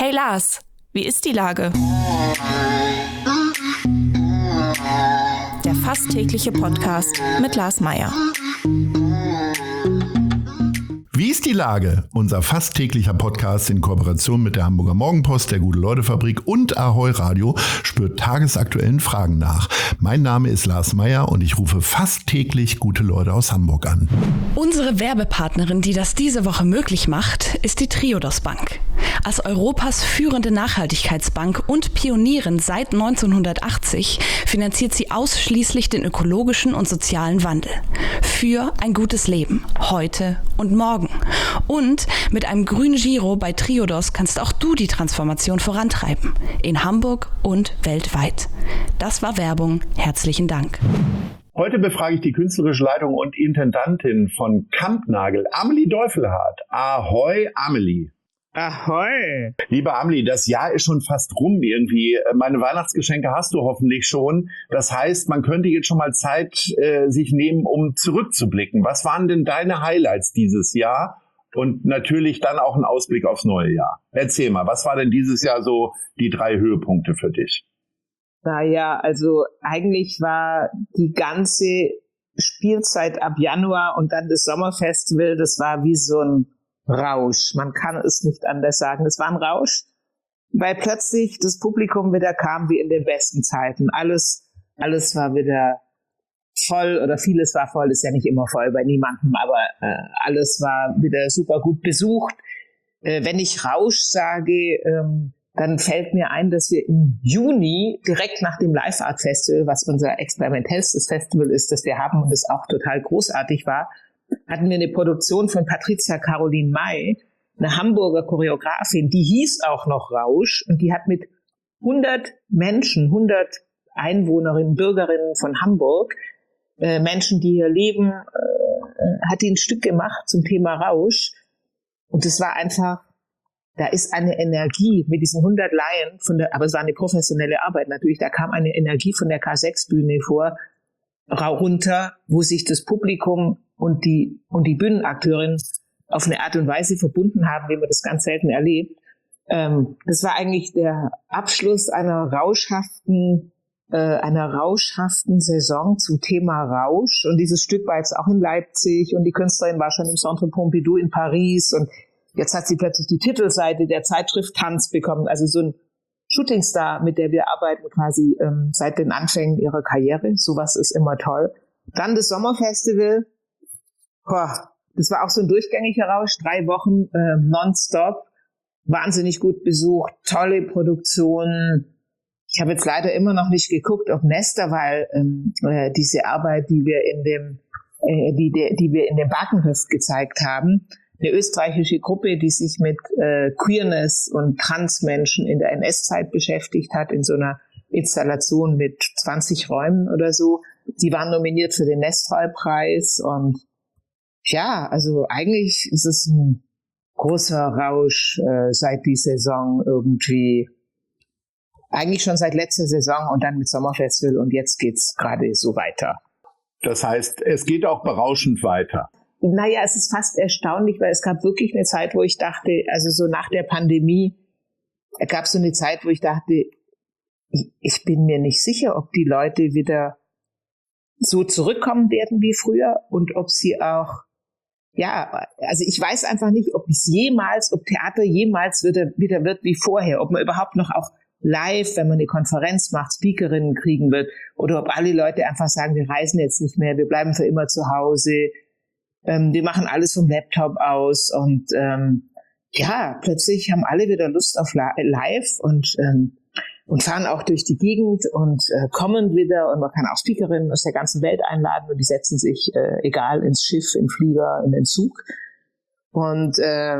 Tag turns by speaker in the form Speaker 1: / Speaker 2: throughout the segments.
Speaker 1: Hey Lars, wie ist die Lage? Der fast tägliche Podcast mit Lars Meyer.
Speaker 2: Wie ist die Lage? Unser fast täglicher Podcast in Kooperation mit der Hamburger Morgenpost, der Gute-Leute-Fabrik und Ahoi Radio spürt tagesaktuellen Fragen nach. Mein Name ist Lars Meyer und ich rufe fast täglich gute Leute aus Hamburg an.
Speaker 1: Unsere Werbepartnerin, die das diese Woche möglich macht, ist die Triodos Bank. Als Europas führende Nachhaltigkeitsbank und Pionierin seit 1980 finanziert sie ausschließlich den ökologischen und sozialen Wandel. Für ein gutes Leben, heute und morgen. Und mit einem grünen Giro bei Triodos kannst auch du die Transformation vorantreiben. In Hamburg und weltweit. Das war Werbung. Herzlichen Dank.
Speaker 2: Heute befrage ich die künstlerische Leitung und Intendantin von Kampnagel, Amelie Deufelhardt. Ahoi, Amelie.
Speaker 3: Ahoi!
Speaker 2: Liebe Amelie, das Jahr ist schon fast rum irgendwie. Meine Weihnachtsgeschenke hast du hoffentlich schon. Das heißt, man könnte jetzt schon mal Zeit sich nehmen, um zurückzublicken. Was waren denn deine Highlights dieses Jahr? Und natürlich dann auch ein Ausblick aufs neue Jahr. Erzähl mal, was war denn dieses Jahr so die 3 Höhepunkte für dich?
Speaker 3: Naja, also eigentlich war die ganze Spielzeit ab Januar und dann das Sommerfestival, das war wie so ein Rausch. Man kann es nicht anders sagen. Es war ein Rausch, weil plötzlich das Publikum wieder kam wie in den besten Zeiten. Alles war wieder voll oder vieles war voll, ist ja nicht immer voll bei niemandem, aber alles war wieder super gut besucht. Wenn ich Rausch sage, dann fällt mir ein, dass wir im Juni direkt nach dem Live Art Festival, was unser experimentellstes Festival ist, das wir haben und das auch total großartig war, hatten wir eine Produktion von Patricia Caroline May, eine Hamburger Choreografin, die hieß auch noch Rausch und die hat mit 100 Menschen, 100 Einwohnerinnen, Bürgerinnen von Hamburg, Menschen, die hier leben, hat die ein Stück gemacht zum Thema Rausch und es war einfach, da ist eine Energie mit diesen 100 Laien, aber es war eine professionelle Arbeit natürlich, da kam eine Energie von der K6-Bühne vor, runter, wo sich das Publikum und die Bühnenakteurin auf eine Art und Weise verbunden haben, wie man das ganz selten erlebt. Das war eigentlich der Abschluss einer rauschhaften Saison zum Thema Rausch. Und dieses Stück war jetzt auch in Leipzig und die Künstlerin war schon im Centre Pompidou in Paris und jetzt hat sie plötzlich die Titelseite der Zeitschrift Tanz bekommen. Also so ein Shootingstar, mit der wir arbeiten quasi seit den Anfängen ihrer Karriere. Sowas ist immer toll. Dann das Sommerfestival. Das war auch so ein durchgängiger Rausch. 3 Wochen nonstop. Wahnsinnig gut besucht. Tolle Produktionen. Ich habe jetzt leider immer noch nicht geguckt, ob Nester, weil diese Arbeit, die wir in dem Bakenhöft gezeigt haben, eine österreichische Gruppe, die sich mit Queerness und Transmenschen in der NS-Zeit beschäftigt hat, in so einer Installation mit 20 Räumen oder so. Die waren nominiert für den Nestroy-Preis und ja, also eigentlich ist es ein großer Rausch seit die Saison irgendwie, eigentlich schon seit letzter Saison und dann mit Sommerfestival und jetzt geht's gerade so weiter.
Speaker 2: Das heißt, es geht auch berauschend weiter.
Speaker 3: Naja, es ist fast erstaunlich, weil es gab wirklich eine Zeit, wo ich dachte, also so nach der Pandemie, gab es so eine Zeit, wo ich dachte, ich bin mir nicht sicher, ob die Leute wieder so zurückkommen werden wie früher und ob sie auch, ja, also ich weiß einfach nicht, ob Theater jemals wieder wird wie vorher, ob man überhaupt noch auch live, wenn man eine Konferenz macht, Speakerinnen kriegen wird oder ob alle Leute einfach sagen, wir reisen jetzt nicht mehr, wir bleiben für immer zu Hause. Wir machen alles vom Laptop aus und plötzlich haben alle wieder Lust auf live und fahren auch durch die Gegend und kommen wieder und man kann auch Speakerinnen aus der ganzen Welt einladen und die setzen sich egal ins Schiff, in den Flieger, in den Zug und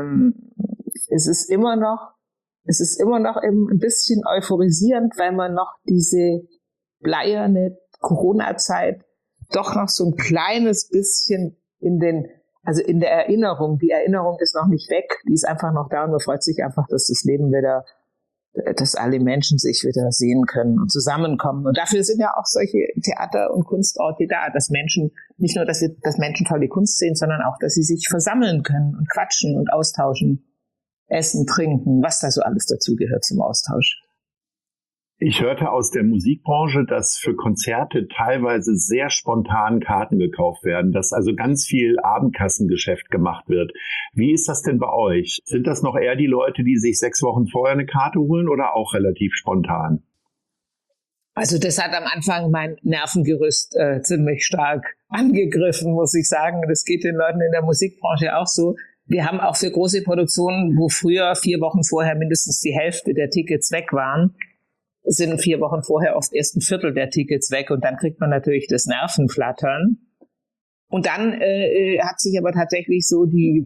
Speaker 3: es ist immer noch eben ein bisschen euphorisierend, weil man noch diese bleierne Corona-Zeit doch noch so ein kleines bisschen in der Erinnerung. Die Erinnerung ist noch nicht weg, die ist einfach noch da und man freut sich einfach, dass das Leben wieder dass alle Menschen sich wieder sehen können und zusammenkommen. Und dafür sind ja auch solche Theater- und Kunstorte da, dass Menschen, nicht nur, dass Menschen tolle Kunst sehen, sondern auch, dass sie sich versammeln können und quatschen und austauschen. Essen, Trinken, was da so alles dazugehört zum Austausch.
Speaker 2: Ich hörte aus der Musikbranche, dass für Konzerte teilweise sehr spontan Karten gekauft werden, dass also ganz viel Abendkassengeschäft gemacht wird. Wie ist das denn bei euch? Sind das noch eher die Leute, die sich 6 Wochen vorher eine Karte holen oder auch relativ spontan?
Speaker 3: Also das hat am Anfang mein Nervengerüst ziemlich stark angegriffen, muss ich sagen. Das geht den Leuten in der Musikbranche auch so. Wir haben auch für große Produktionen, wo früher 4 Wochen vorher mindestens die Hälfte der Tickets weg waren, sind 4 Wochen vorher oft erst ein Viertel der Tickets weg und dann kriegt man natürlich das Nervenflattern. Und dann hat sich aber tatsächlich so die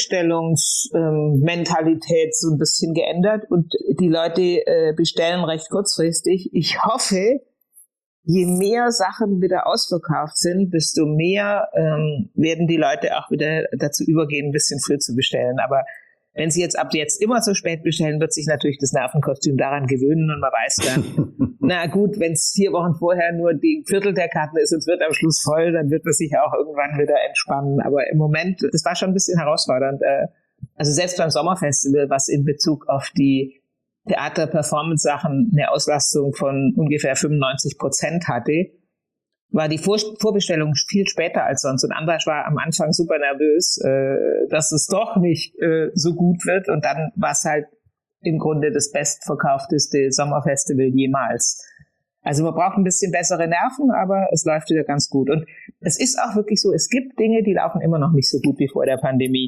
Speaker 3: Vorbestellungsmentalität so ein bisschen geändert und die Leute bestellen recht kurzfristig. Ich hoffe, je mehr Sachen wieder ausverkauft sind, desto mehr werden die Leute auch wieder dazu übergehen, ein bisschen früh zu bestellen. Aber wenn sie jetzt ab jetzt immer so spät bestellen, wird sich natürlich das Nervenkostüm daran gewöhnen und man weiß dann, na gut, wenn es 4 Wochen vorher nur die Viertel der Karten ist und es wird am Schluss voll, dann wird man sich auch irgendwann wieder entspannen. Aber im Moment, das war schon ein bisschen herausfordernd. Also selbst beim Sommerfestival, was in Bezug auf die Theater-Performance-Sachen eine Auslastung von ungefähr 95% hatte, war die Vorbestellung viel später als sonst. Und Andras war am Anfang super nervös, dass es doch nicht so gut wird. Und dann war es halt im Grunde das bestverkaufteste Sommerfestival jemals. Also man braucht ein bisschen bessere Nerven, aber es läuft wieder ganz gut. Und es ist auch wirklich so, es gibt Dinge, die laufen immer noch nicht so gut wie vor der Pandemie.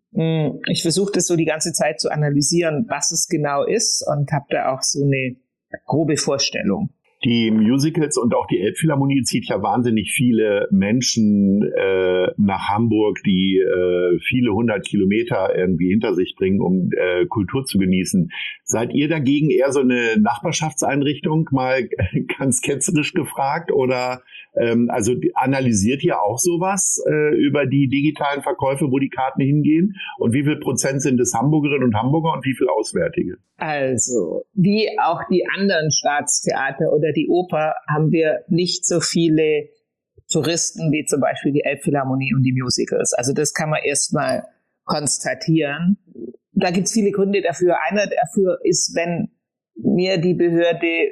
Speaker 3: Ich versuche das so die ganze Zeit zu analysieren, was es genau ist und habe da auch so eine grobe Vorstellung.
Speaker 2: Die Musicals und auch die Elbphilharmonie zieht ja wahnsinnig viele Menschen nach Hamburg, die viele 100 Kilometer irgendwie hinter sich bringen, um Kultur zu genießen. Seid ihr dagegen eher so eine Nachbarschaftseinrichtung, mal ganz ketzerisch gefragt? Oder also analysiert ihr auch sowas über die digitalen Verkäufe, wo die Karten hingehen? Und wie viel Prozent sind es Hamburgerinnen und Hamburger und wie viel Auswärtige?
Speaker 3: Also, wie auch die anderen Staatstheater oder die Oper haben wir nicht so viele Touristen wie zum Beispiel die Elbphilharmonie und die Musicals. Also das kann man erstmal konstatieren. Da gibt es viele Gründe dafür. Einer dafür ist, wenn mir die Behörde,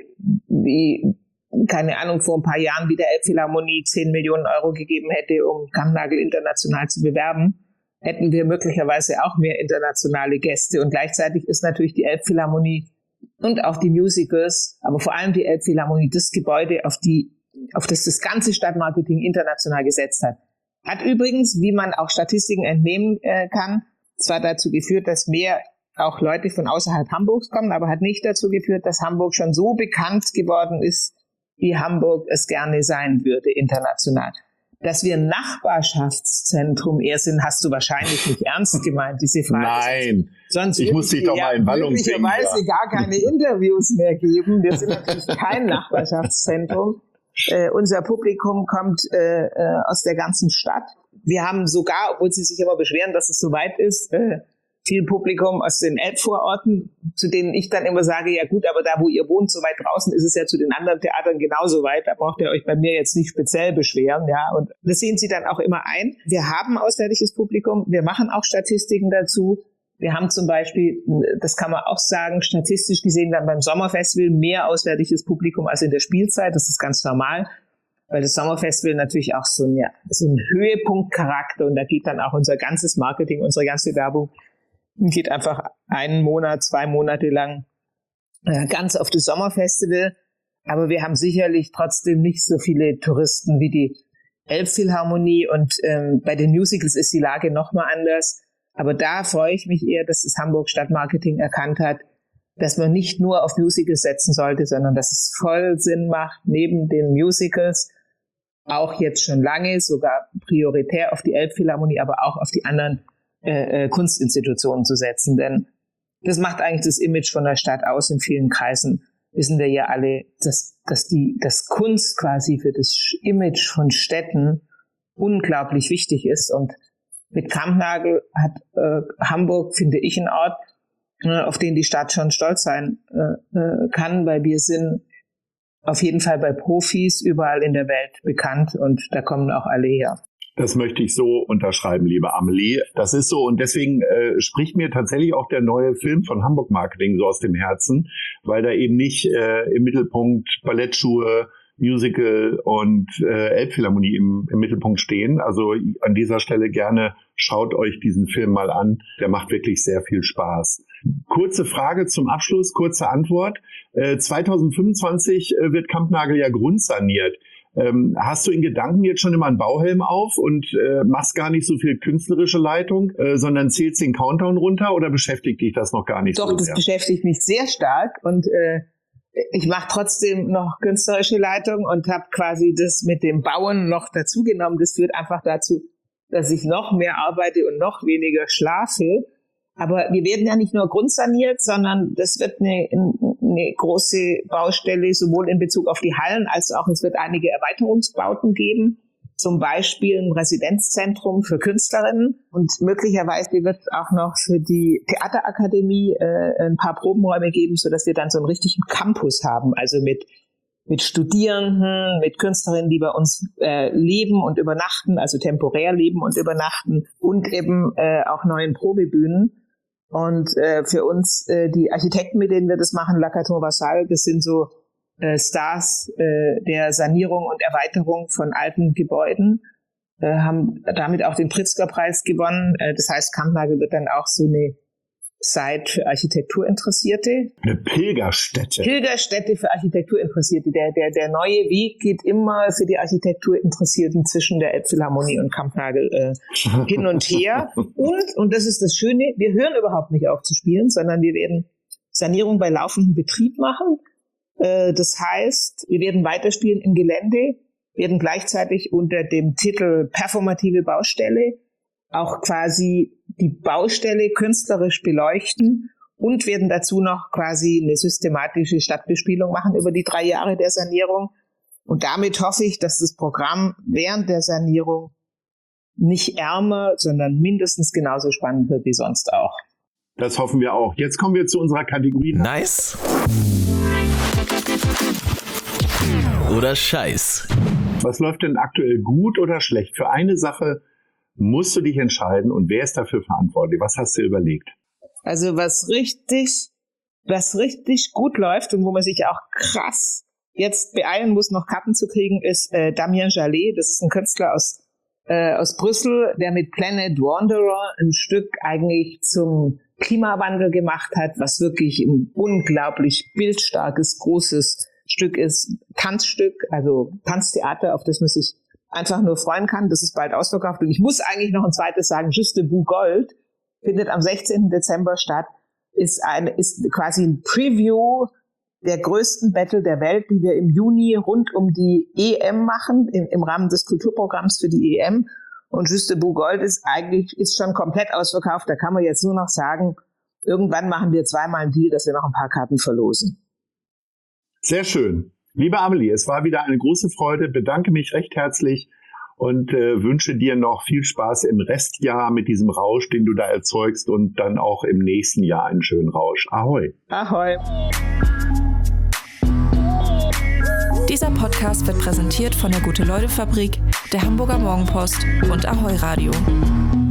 Speaker 3: wie, keine Ahnung, vor ein paar Jahren wie der Elbphilharmonie 10 Millionen Euro gegeben hätte, um Kammnagel international zu bewerben, hätten wir möglicherweise auch mehr internationale Gäste. Und gleichzeitig ist natürlich die Elbphilharmonie und auch die Musicals, aber vor allem die Elbphilharmonie, das Gebäude, auf das das ganze Stadtmarketing international gesetzt hat. Hat übrigens, wie man auch Statistiken entnehmen kann, zwar dazu geführt, dass mehr auch Leute von außerhalb Hamburgs kommen, aber hat nicht dazu geführt, dass Hamburg schon so bekannt geworden ist, wie Hamburg es gerne sein würde international. Dass wir ein Nachbarschaftszentrum eher sind, hast du wahrscheinlich nicht ernst gemeint, diese Frage.
Speaker 2: Nein,
Speaker 3: sonst
Speaker 2: ich muss dich doch mal in Wallung bringen.
Speaker 3: Möglicherweise gar keine Interviews mehr geben. Wir sind natürlich kein Nachbarschaftszentrum. Unser Publikum kommt aus der ganzen Stadt. Wir haben sogar, obwohl sie sich immer beschweren, dass es so weit ist, viel Publikum aus den Elbvororten, zu denen ich dann immer sage, ja gut, aber da, wo ihr wohnt, so weit draußen, ist es ja zu den anderen Theatern genauso weit. Da braucht ihr euch bei mir jetzt nicht speziell beschweren, ja. Und das sehen sie dann auch immer ein. Wir haben auswärtiges Publikum. Wir machen auch Statistiken dazu. Wir haben zum Beispiel, das kann man auch sagen, statistisch gesehen dann beim Sommerfestival mehr auswärtiges Publikum als in der Spielzeit. Das ist ganz normal, weil das Sommerfestival natürlich auch so ein Höhepunktcharakter und da geht dann auch unser ganzes Marketing, unsere ganze Werbung geht einfach 1 Monat, 2 Monate lang ganz auf das Sommerfestival. Aber wir haben sicherlich trotzdem nicht so viele Touristen wie die Elbphilharmonie und bei den Musicals ist die Lage nochmal anders. Aber da freue ich mich eher, dass das Hamburg Stadtmarketing erkannt hat, dass man nicht nur auf Musicals setzen sollte, sondern dass es voll Sinn macht, neben den Musicals auch jetzt schon lange, sogar prioritär auf die Elbphilharmonie, aber auch auf die anderen Kunstinstitutionen zu setzen. Denn das macht eigentlich das Image von der Stadt aus. In vielen Kreisen wissen wir ja alle, dass Kunst quasi für das Image von Städten unglaublich wichtig ist. Und mit Kammnagel hat Hamburg, finde ich, einen Ort, auf den die Stadt schon stolz sein kann, weil wir sind auf jeden Fall bei Profis überall in der Welt bekannt und da kommen auch alle her.
Speaker 2: Das möchte ich so unterschreiben, liebe Amelie. Das ist so und deswegen spricht mir tatsächlich auch der neue Film von Hamburg Marketing so aus dem Herzen, weil da eben nicht im Mittelpunkt Ballettschuhe, Musical und Elbphilharmonie im Mittelpunkt stehen. Also an dieser Stelle gerne schaut euch diesen Film mal an. Der macht wirklich sehr viel Spaß. Kurze Frage zum Abschluss, kurze Antwort. 2025 wird Kampnagel ja grundsaniert. Hast du in Gedanken jetzt schon immer einen Bauhelm auf und machst gar nicht so viel künstlerische Leitung, sondern zählst den Countdown runter oder beschäftigt dich das noch gar nicht so sehr?
Speaker 3: Doch, das beschäftigt mich sehr stark und ich mache trotzdem noch künstlerische Leitung und habe quasi das mit dem Bauen noch dazugenommen. Das führt einfach dazu, dass ich noch mehr arbeite und noch weniger schlafe. Aber wir werden ja nicht nur grundsaniert, sondern das wird eine große Baustelle, sowohl in Bezug auf die Hallen, als auch es wird einige Erweiterungsbauten geben. Zum Beispiel ein Residenzzentrum für Künstlerinnen und möglicherweise wird es auch noch für die Theaterakademie ein paar Probenräume geben, sodass wir dann so einen richtigen Campus haben, also mit Studierenden, mit Künstlerinnen, die bei uns leben und übernachten, also temporär leben und übernachten und eben auch neuen Probebühnen. Und für uns, die Architekten, mit denen wir das machen, Lacaton Vassal, das sind so Stars der Sanierung und Erweiterung von alten Gebäuden, haben damit auch den Pritzker-Preis gewonnen. Das heißt, Kampnagel wird dann auch so eine Site für Architekturinteressierte.
Speaker 2: Eine Pilgerstätte.
Speaker 3: Pilgerstätte für Architekturinteressierte. Der neue Weg geht immer für die Architekturinteressierten zwischen der Elbphilharmonie und Kampnagel hin und her. Und das ist das Schöne, wir hören überhaupt nicht auf zu spielen, sondern wir werden Sanierung bei laufendem Betrieb machen. Das heißt, wir werden weiterspielen im Gelände, werden gleichzeitig unter dem Titel Performative Baustelle auch quasi die Baustelle künstlerisch beleuchten und werden dazu noch quasi eine systematische Stadtbespielung machen über die 3 Jahre der Sanierung. Und damit hoffe ich, dass das Programm während der Sanierung nicht ärmer, sondern mindestens genauso spannend wird wie sonst auch.
Speaker 2: Das hoffen wir auch. Jetzt kommen wir zu unserer Kategorie.
Speaker 4: Nice oder Scheiß.
Speaker 2: Was läuft denn aktuell gut oder schlecht? Für eine Sache musst du dich entscheiden und wer ist dafür verantwortlich? Was hast du überlegt?
Speaker 3: Also was richtig gut läuft und wo man sich auch krass jetzt beeilen muss, noch Karten zu kriegen, ist Damien Jallet. Das ist ein Künstler aus Brüssel, der mit Planet Wanderer ein Stück eigentlich zum Klimawandel gemacht hat, was wirklich ein unglaublich bildstarkes, großes Stück ist. Tanzstück, also Tanztheater, auf das man sich einfach nur freuen kann. Das ist bald ausverkauft. Und ich muss eigentlich noch ein zweites sagen, Juste Debout Gold findet am 16. Dezember statt, ist quasi ein Preview der größten Battle der Welt, die wir im Juni rund um die EM machen, im Rahmen des Kulturprogramms für die EM. Und Juste Debout Gold ist schon komplett ausverkauft. Da kann man jetzt nur noch sagen, irgendwann machen wir zweimal einen Deal, dass wir noch ein paar Karten verlosen.
Speaker 2: Sehr schön. Liebe Amelie, es war wieder eine große Freude. Bedanke mich recht herzlich und wünsche dir noch viel Spaß im Restjahr mit diesem Rausch, den du da erzeugst und dann auch im nächsten Jahr einen schönen Rausch. Ahoi.
Speaker 3: Ahoi.
Speaker 1: Dieser Podcast wird präsentiert von der Gute-Leute-Fabrik, der Hamburger Morgenpost und Ahoi Radio.